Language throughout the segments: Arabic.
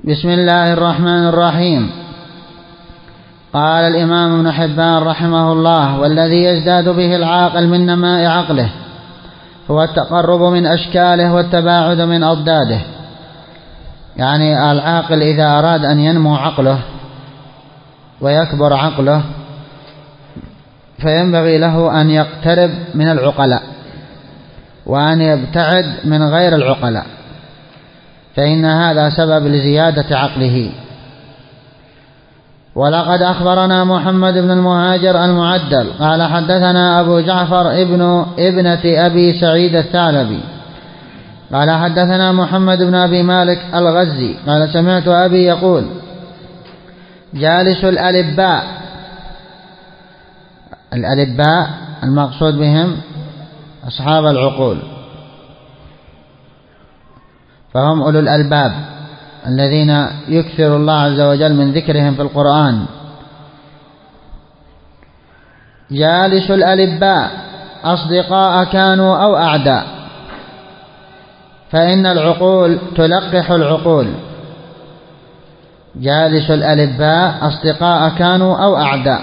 بسم الله الرحمن الرحيم. قال الإمام ابن حبان رحمه الله: والذي يزداد به العاقل من نماء عقله هو التقرب من أشكاله والتباعد من أضداده. يعني العاقل إذا أراد أن ينمو عقله ويكبر عقله فينبغي له أن يقترب من العقلاء وأن يبتعد من غير العقلاء، فإن هذا سبب لزيادة عقله. ولقد أخبرنا محمد بن المهاجر المعدل قال حدثنا أبو جعفر ابنة أبي سعيد الثعلبي قال حدثنا محمد بن أبي مالك الغزي قال سمعت أبي يقول: جالس الألباء المقصود بهم أصحاب العقول، فهم أولو الألباب الذين يكثر الله عز وجل من ذكرهم في القرآن. جالس الألباء أصدقاء كانوا أو أعداء، فإن العقول تلقح العقول. جالس الألباء أصدقاء كانوا أو أعداء،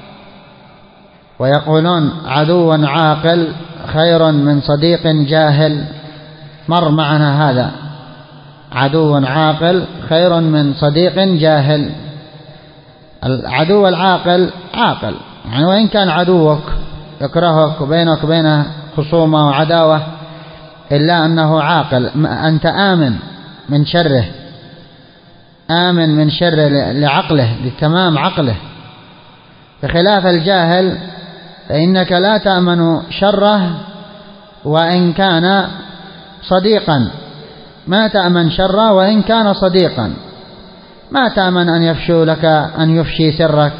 ويقولون عدو عاقل خير من صديق جاهل. مر معنا هذا: عدو عاقل خير من صديق جاهل. العدو العاقل عاقل، يعني وإن كان عدوك يكرهك وبينك وبينه خصومة وعداوة إلا أنه عاقل، أنت آمن من شره، آمن من شره لعقله، لتمام عقله، بخلاف الجاهل فإنك لا تأمن شره وإن كان صديقا، ما تأمن شره وإن كان صديقا، ما تأمن أن يفشو لك، أن يفشي سرك،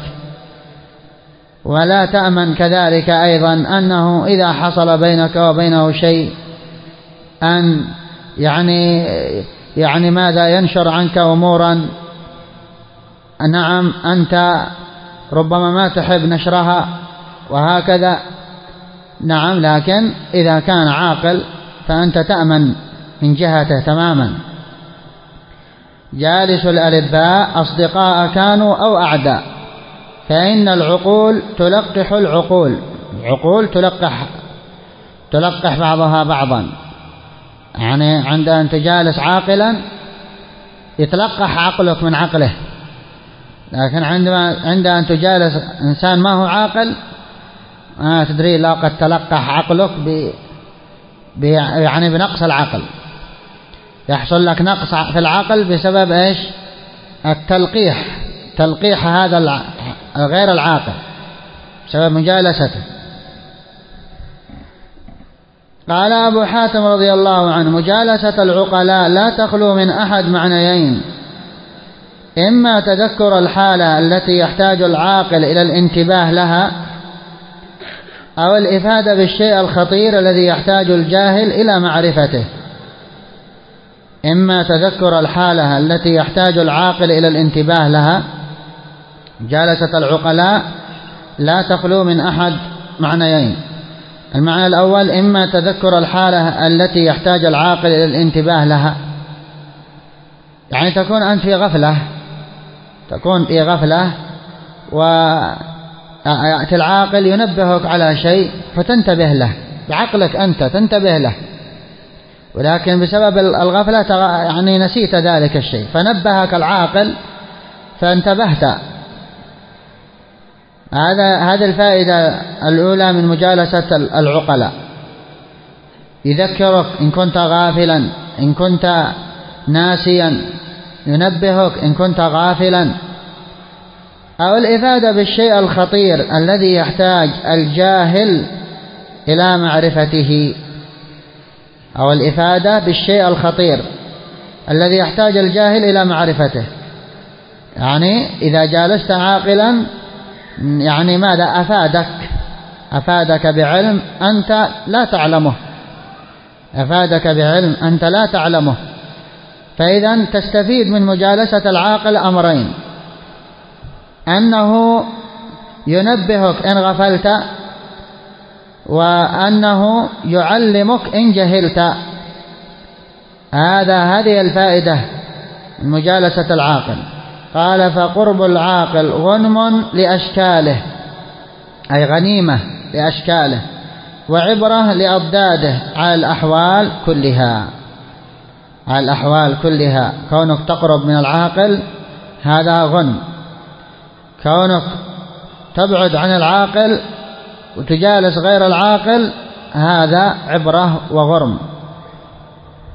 ولا تأمن كذلك أيضا أنه إذا حصل بينك وبينه شيء أن يعني ماذا ينشر عنك أمورا نعم أنت ربما ما تحب نشرها وهكذا. نعم، لكن إذا كان عاقل فأنت تأمن من جهته تماما. جالس الألباء أصدقاء كانوا أو أعداء، فإن العقول تلقح العقول. العقول تلقح بعضها بعضا، يعني عند أن تجالس عاقلا يتلقح عقلك من عقله، لكن عند أن تجالس إنسان ما هو عاقل ما تدري لا قد تلقح عقلك يعني بنقص العقل. يحصل لك نقص في العقل بسبب إيش؟ تلقيح هذا غير العاقل بسبب مجالسته. قال أبو حاتم رضي الله عنه: مجالسة العقلاء لا تخلو من أحد معنيين: إما تذكر الحالة التي يحتاج العاقل إلى الانتباه لها، أو الإفادة بالشيء الخطير الذي يحتاج الجاهل إلى معرفته. إما تذكر الحالة التي يحتاج العاقل إلى الانتباه لها. جالسة العقلاء لا تخلو من أحد معنيين: المعنى الأول إما تذكر الحالة التي يحتاج العاقل إلى الانتباه لها، يعني تكون أنت في غفلة ويأتي العاقل ينبهك على شيء فتنتبه له بعقلك، أنت تنتبه له، ولكن بسبب الغفلة يعني نسيت ذلك الشيء، فنبهك العاقل فانتبهت. هذه الفائدة الأولى من مجالسة العقلاء. يذكرك إن كنت غافلا، إن كنت ناسيا ينبهك إن كنت غافلا. أو الإفادة بالشيء الخطير الذي يحتاج الجاهل إلى معرفته. أو الإفادة بالشيء الخطير الذي يحتاج الجاهل إلى معرفته، يعني إذا جالست عاقلا يعني ماذا؟ أفادك بعلم أنت لا تعلمه، أفادك بعلم أنت لا تعلمه. فإذا تستفيد من مجالسة العاقل أمرين: أنه ينبهك إن غفلت، وأنه يعلمك إن جهلت. هذه الفائدة مجالسة العاقل. قال فقرب العاقل غنم لأشكاله، أي غنيمة لأشكاله، وعبرة لأضداده على الأحوال كلها، على الأحوال كلها. كونك تقرب من العاقل هذا غنم، كونك تبعد عن العاقل وتجالس غير العاقل هذا عبرة وغرم.